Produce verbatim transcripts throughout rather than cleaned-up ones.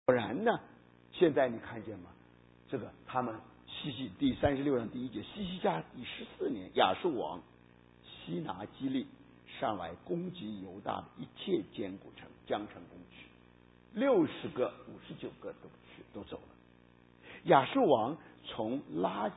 果然呢，现在你看见吗？这个他们西西第三十六章第一节，西西家第十四年，亚述王西拿基利上来攻击犹大的一切坚固城，将城攻取，六十个五十九个都去都走了。亚述王从拉吉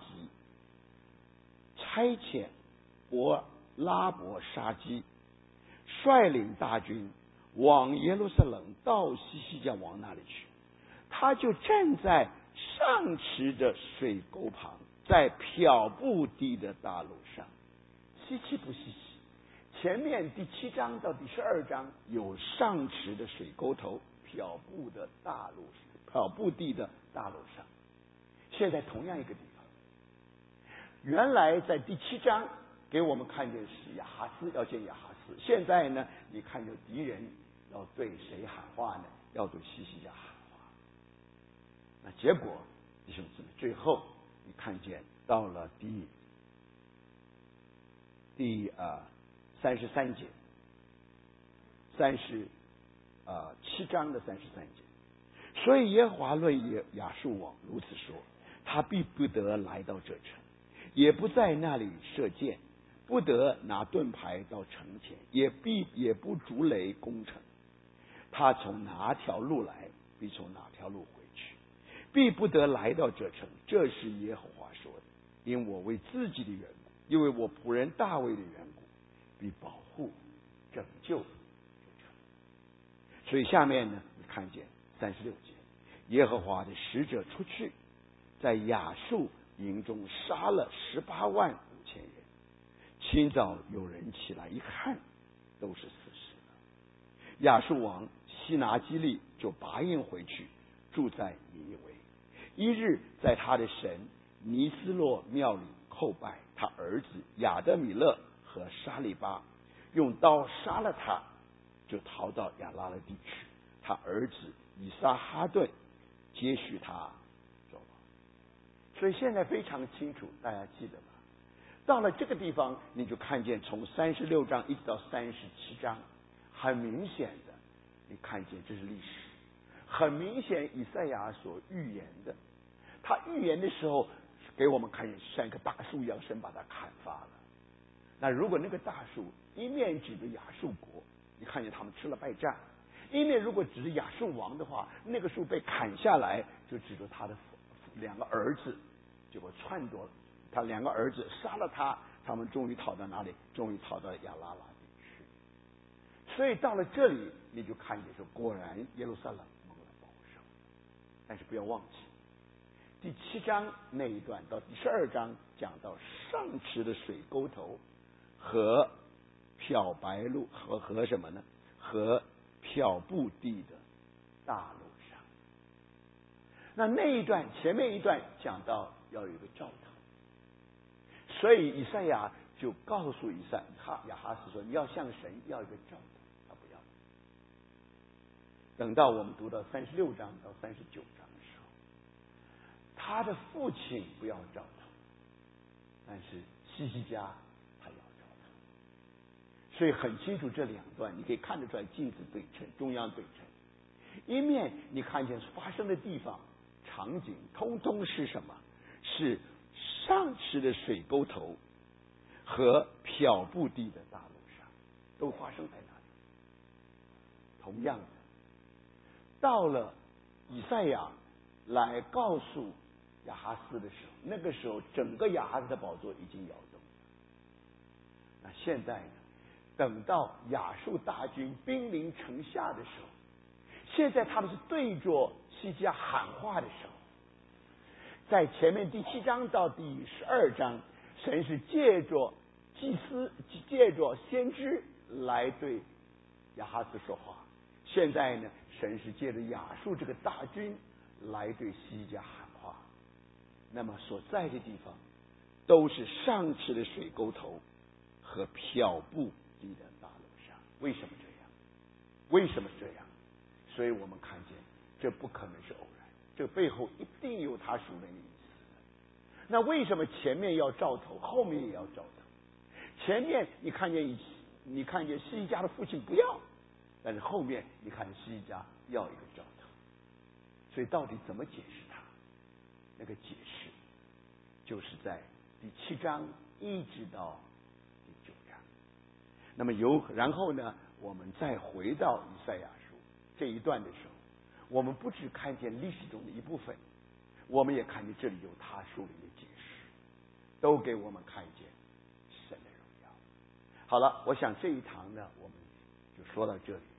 差遣伯拉伯沙基率领大军往耶路撒冷到西西家王那里去，他就站在上池的水沟旁，在漂布地的大路上。稀奇不稀奇？前面第七章到第十二章有上池的水沟头，漂布的大路，漂布地的大路上。现在同样一个地方，原来在第七章给我们看见是亚哈斯要见亚哈斯，现在呢，你看见敌人要对谁喊话呢？要对西西家喊话。那结果，弟兄姊妹，最后你看见到了第第呃三十三节，三十呃七章的三十三节。所以耶和华论耶亚述王如此说：他必不得来到这城，也不在那里射箭，不得拿盾牌到城前，也必也不筑垒攻城。他从哪条路来，必从哪条路回去，必不得来到这城。这是耶和华说的。因我为自己的缘故，因为我仆人大卫的缘故，必保护拯救这城。所以下面呢，你看见三十六节，耶和华的使者出去，在亚述营中杀了十八万五千人。清早有人起来一看，都是死尸了。亚述王西拿基利就拔营回去，住在尼尼微。一日，在他的神尼斯洛庙里叩拜，他儿子亚德米勒和沙利巴用刀杀了他，就逃到亚拉的地区。他儿子以撒哈顿接续他走了。所以现在非常清楚，大家记得吗？到了这个地方，你就看见从三十六章一直到三十七章，很明显的，你看见这是历史，很明显以赛亚所预言的。他预言的时候，给我们看见像一棵大树一样，神把它砍伐了。那如果那个大树一面指着亚述国，你看见他们吃了败仗；一面如果指着亚述王的话，那个树被砍下来，就指着他的两个儿子，结果篡夺了。他两个儿子杀了他，他们终于逃到哪里？终于逃到亚拉拉地区。所以到了这里，你就看见说，果然耶路撒冷蒙了保守。但是不要忘记，第七章那一段到第十二章讲到上池的水沟头和漂白路和和什么呢？和漂布地的大路上。那那一段前面一段讲到要有一个兆头。所以以赛亚就告诉以赛哈亚哈斯说：“你要向神要一个兆头。”他不要。等到我们读到三十六章到三十九章的时候，他的父亲不要兆头，但是西西家他要兆头。所以很清楚这两段，你可以看得出来镜子对称，中央对称。一面你看见发生的地方场景，通通是什么？是上池的水沟头和漂布地的大路上，都发生在那里。同样的，到了以赛亚来告诉亚哈斯的时候，那个时候整个亚哈斯的宝座已经摇动了。那现在呢，等到亚述大军兵临城下的时候，现在他们是对着西西家喊话的时候。在前面第七章到第十二章，神是借着祭司、借着先知来对亚哈斯说话。现在呢，神是借着亚述这个大军来对西西家喊话。那么所在的地方都是上池的水沟头和漂布地的大路上。为什么这样？为什么这样？所以我们看见这不可能是偶然。这背后一定有他属灵的意思。那为什么前面要兆头，后面也要兆头？前面你看见你看见西西家的父亲不要，但是后面你看西西家要一个兆头。 所以到底怎么解释它？那个解释就是在第七章一直到第九章。那么有然后呢，我们再回到以赛亚书这一段的时候，我们不只看见历史中的一部分，我们也看见这里有他书里的解释，都给我们看见神的荣耀。好了，我想这一堂呢，我们就说到这里。